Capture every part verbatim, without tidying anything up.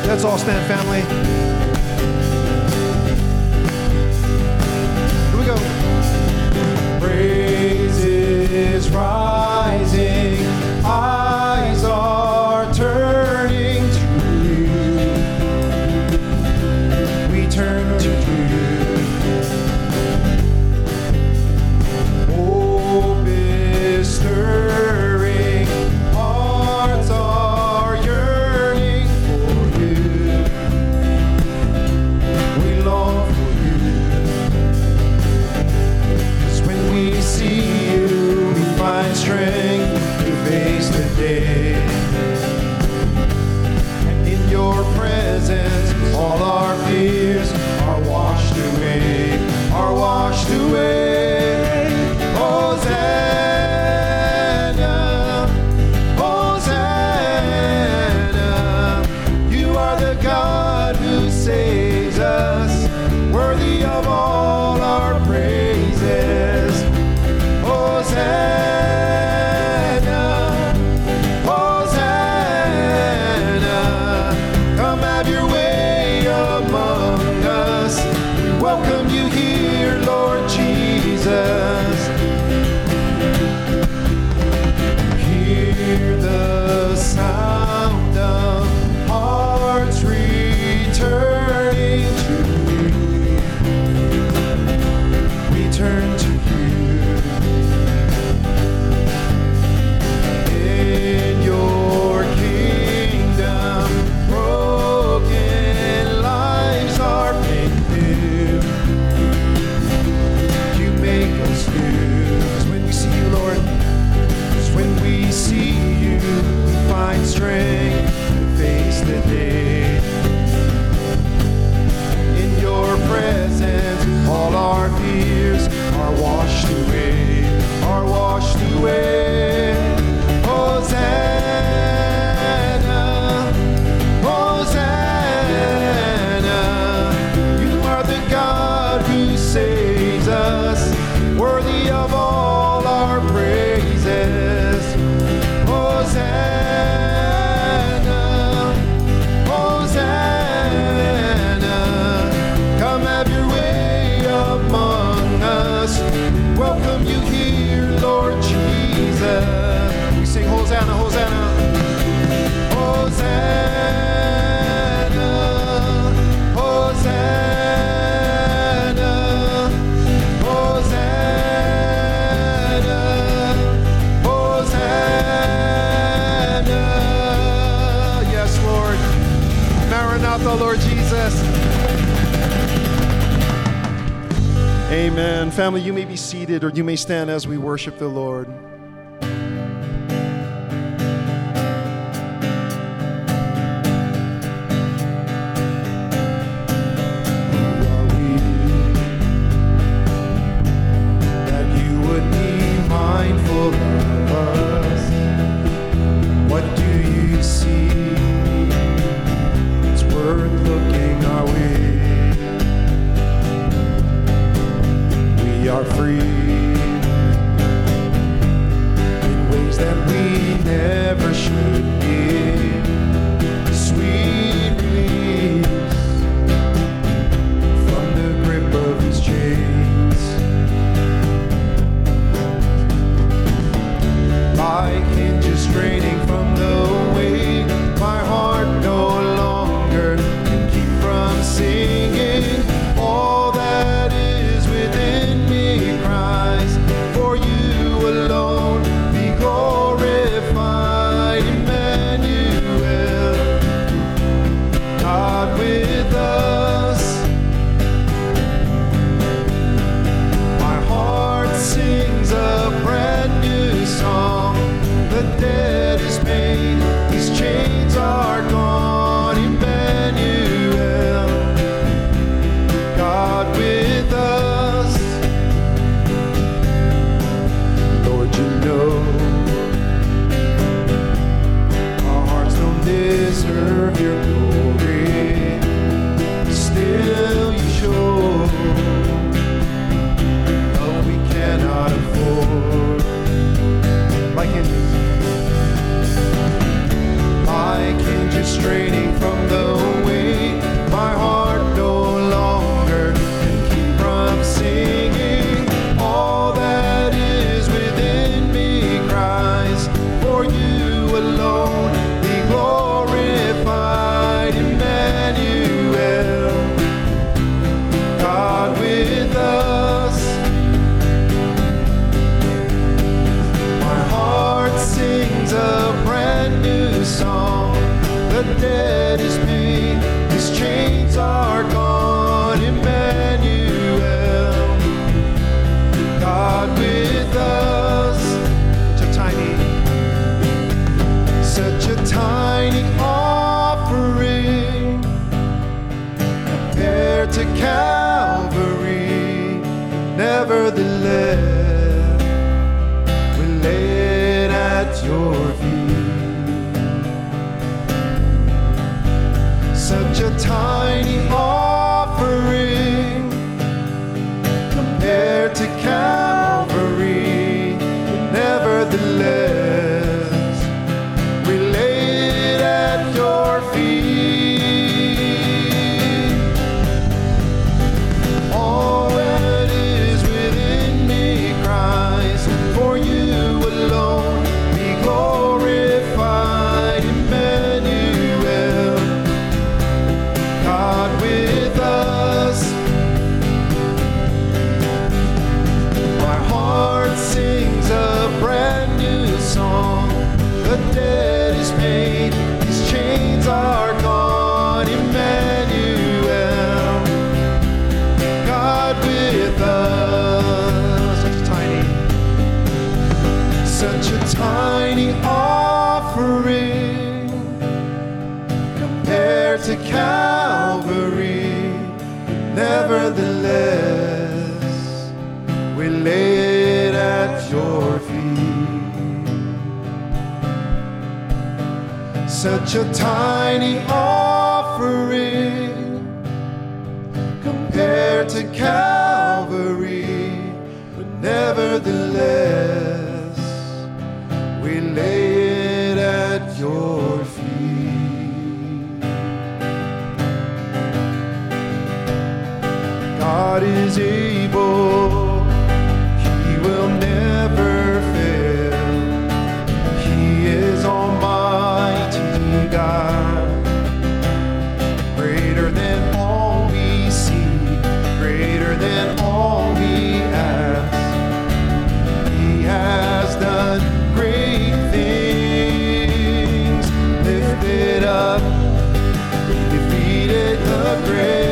Let's all stand, family. Here we go. Praises rising, eyes are turning to you. We turn to you. Hope is stirring, hearts are yearning for you. We long for you. 'Cause when we see you, we find strength to face the day. And in your presence, all our fears are washed away, are washed away. Hosanna, Hosanna, you are the God who saves us, worthy of all our praises. Hosanna, Hosanna, come have your way among us. We welcome you here, Lord Jesus. Hear the sound of hearts returning to you. We turn to you. In your kingdom, broken lives are made new. You make us new. 'Cause when we see you, Lord, 'cause when we see you, we find strength to face the day. In your presence, all our fears are washed away, are washed away. Hosanna, Hosanna, you are the God who saves us, worthy of all our praises. Hosanna, Hosanna, come have your way among us. Welcome you here, Lord Jesus. We sing Hosanna, Hosanna. Hosanna, Hosanna, Hosanna, Hosanna. Yes, Lord. Maranatha, Lord Jesus. Amen. Family, you may be seated or you may stand as we worship the Lord. That you would be mindful of us. What do you see? It's worth looking our way. We are free Such a tiny offering compared to Calvary. Nevertheless, we lay it at your feet. Such a tiny offering compared to Calvary, but nevertheless, we lay it at your feet. God is able, He will never fail. He is Almighty God, greater than all we see, greater than all we ask. He has done great things, lifted up, He defeated the grave.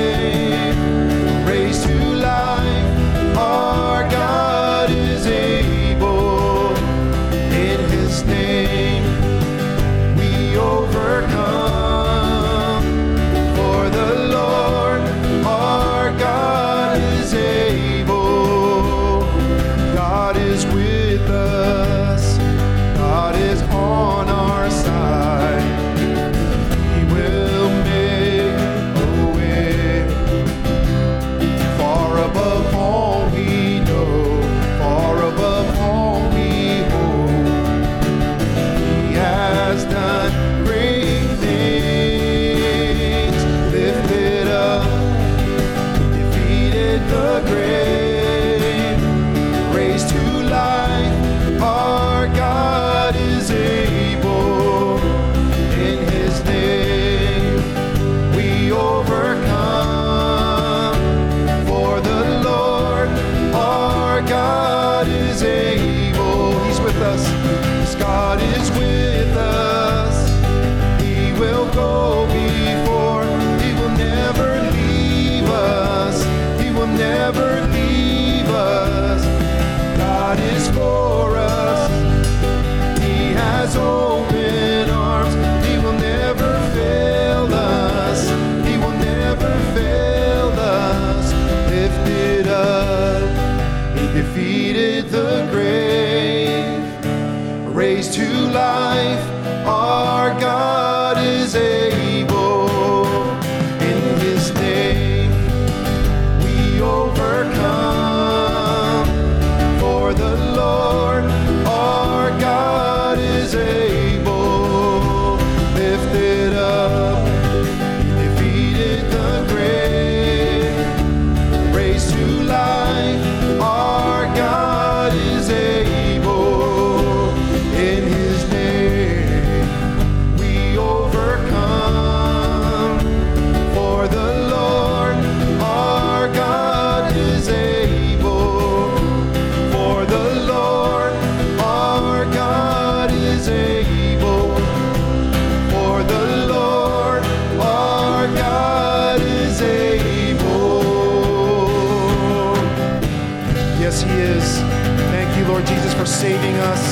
Saving us.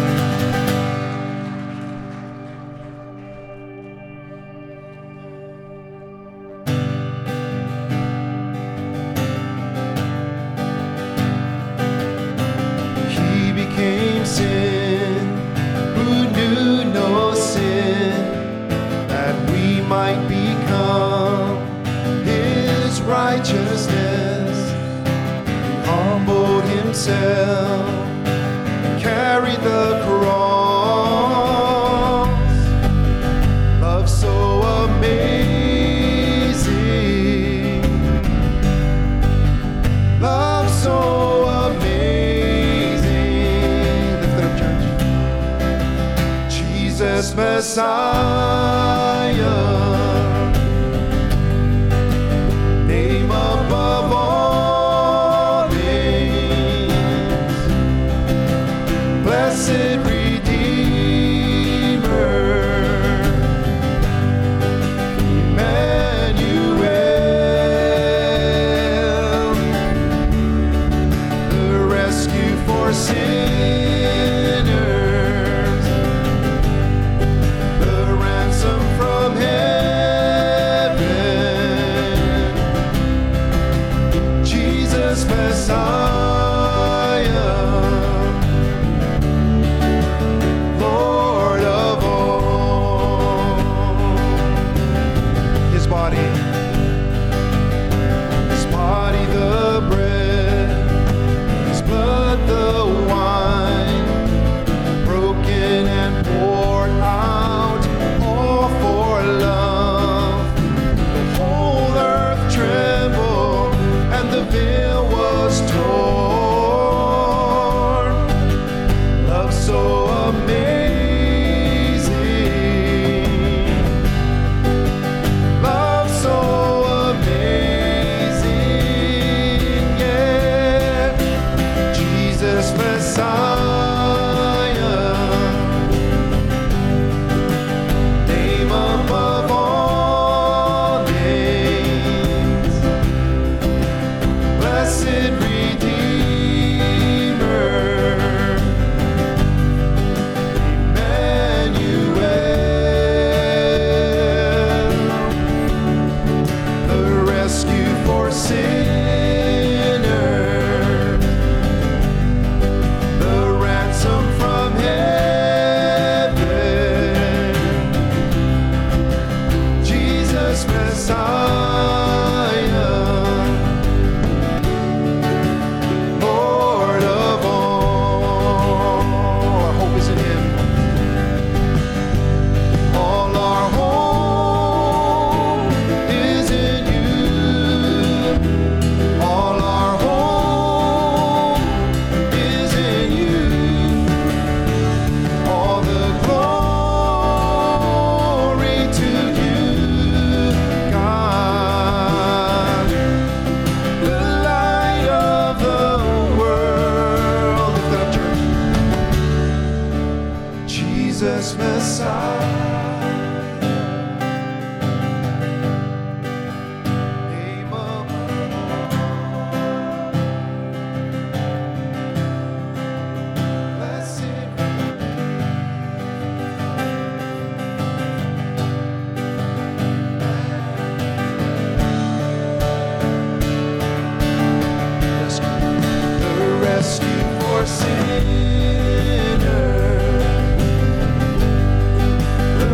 He became sin who knew no sin, that we might become His righteousness. He humbled Himself, carry the cross. Love so amazing, love so amazing. Lift it up, church. Jesus Messiah, name above all names. Blessed Redeemer, Emmanuel, the rescue for sinners. Jesus Messiah. Name of blessed the rescue for sinners.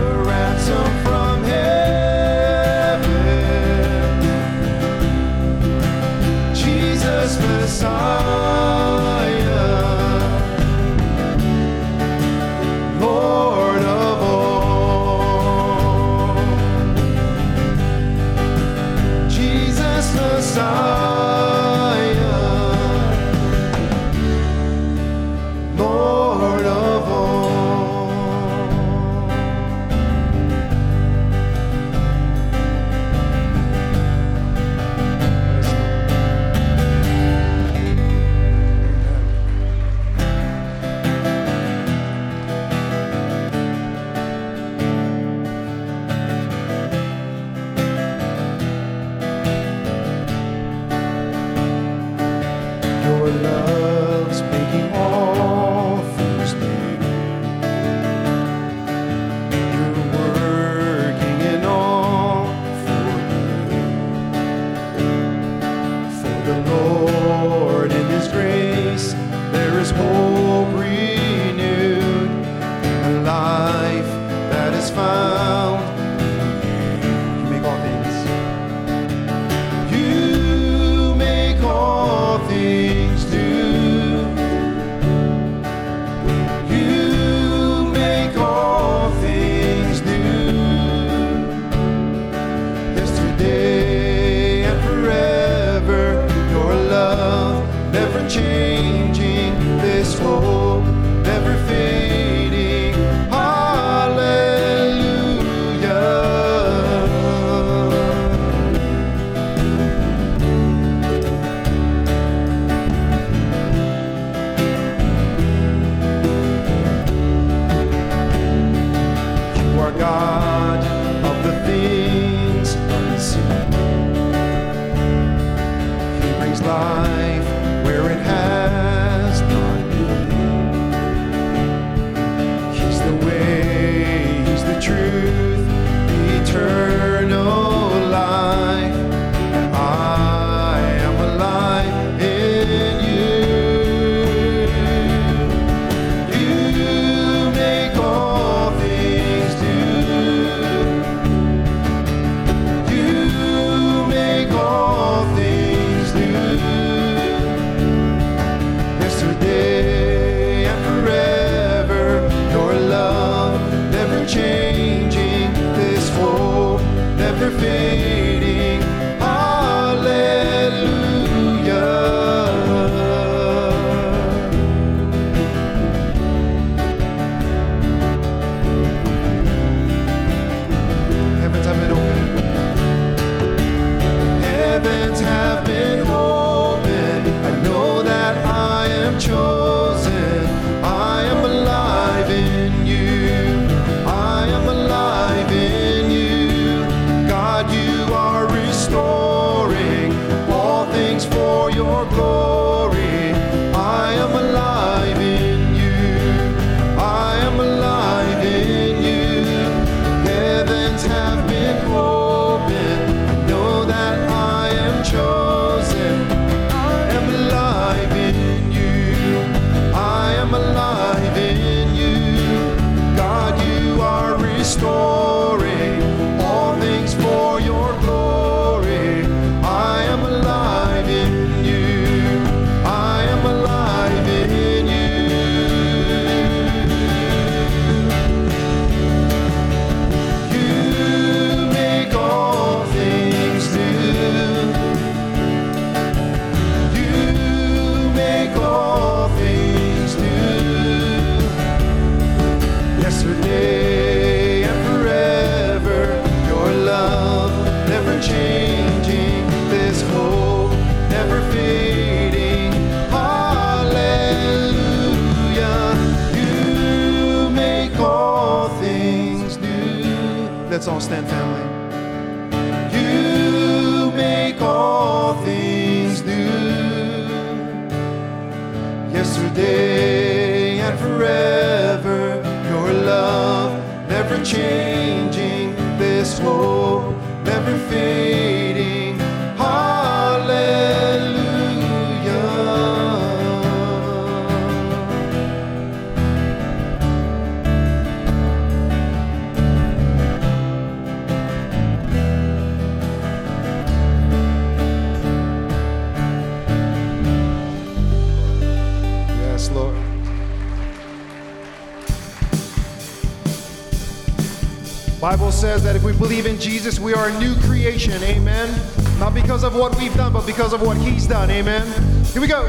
Let's all stand, family. You make all things new. Yesterday and forever, your love never changing. This hope never fading. Hallelujah. Yes, Lord. Bible says that if we believe in Jesus, we are a new creation. Amen. Not because of what we've done, but because of what He's done. Amen. Here we go.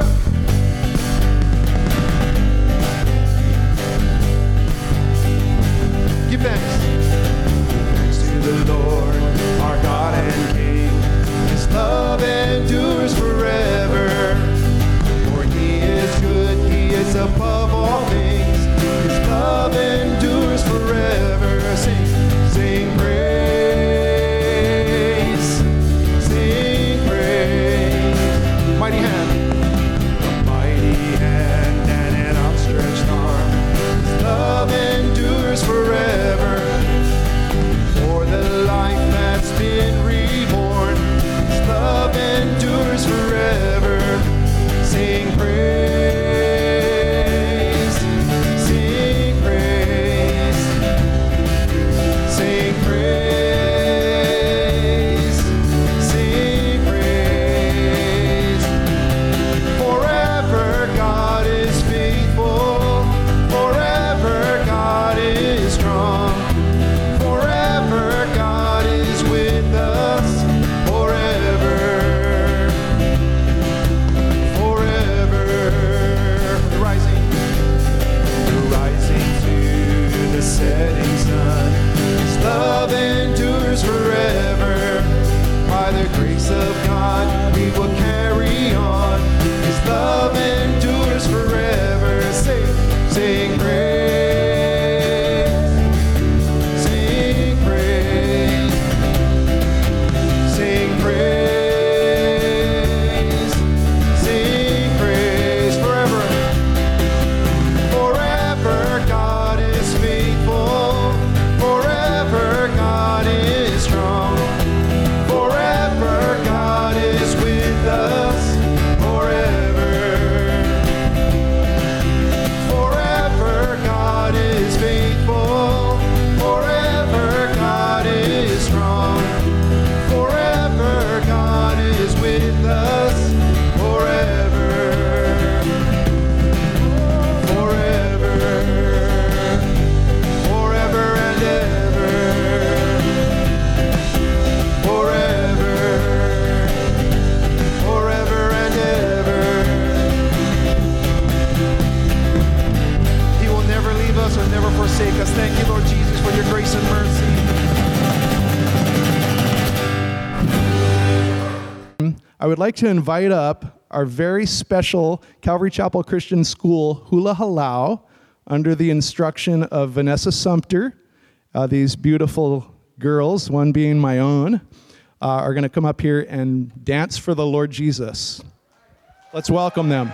Give thanks. Thanks to the Lord, our God and King. His love endures forever. For He is good, He is above all things. His love endures forever. Sing. Sing praise, sing praise. Mighty hand, a mighty hand and an outstretched arm. His love endures forever. For the life that's been reborn, His love endures forever. Sing praise, sing praise. Sing praise, sing praise. Forever God is faithful, forever God is strong, forever God is with us, forever, forever. The rising, the rising to the setting sun. His love endures forever. By the grace of God, we will carry on. His love endures forever. Sing, sing praise, sing praise, sing praise, sing praise forever. Forever God is faithful. Forever God is strong. Forever God is with us. Forever. Forever God is faithful. Forever God is strong. Forever God is with us. Forever. Forever. Forever and ever. Forever. Forever and ever. He will never leave us or never forsake us. Thank you, Lord Jesus, for your grace and mercy. I would like to invite up our very special Calvary Chapel Christian School Hula Halau under the instruction of Vanessa Sumter. Uh, these beautiful girls, one being my own, uh, are going to come up here and dance for the Lord Jesus. Let's welcome them.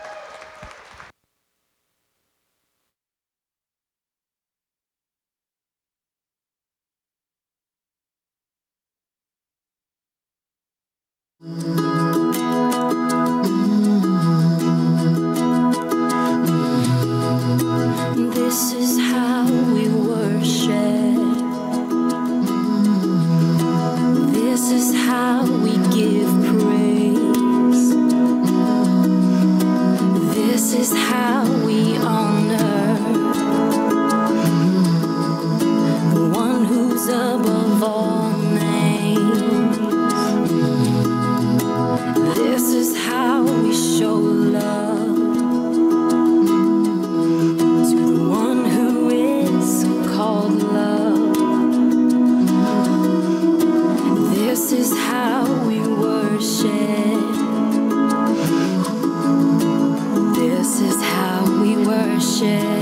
This is how we worship. This is how we give praise. This is how we honor the one who's above all names. This is how we show love to the one who is called love. This is how we worship. This is how we worship.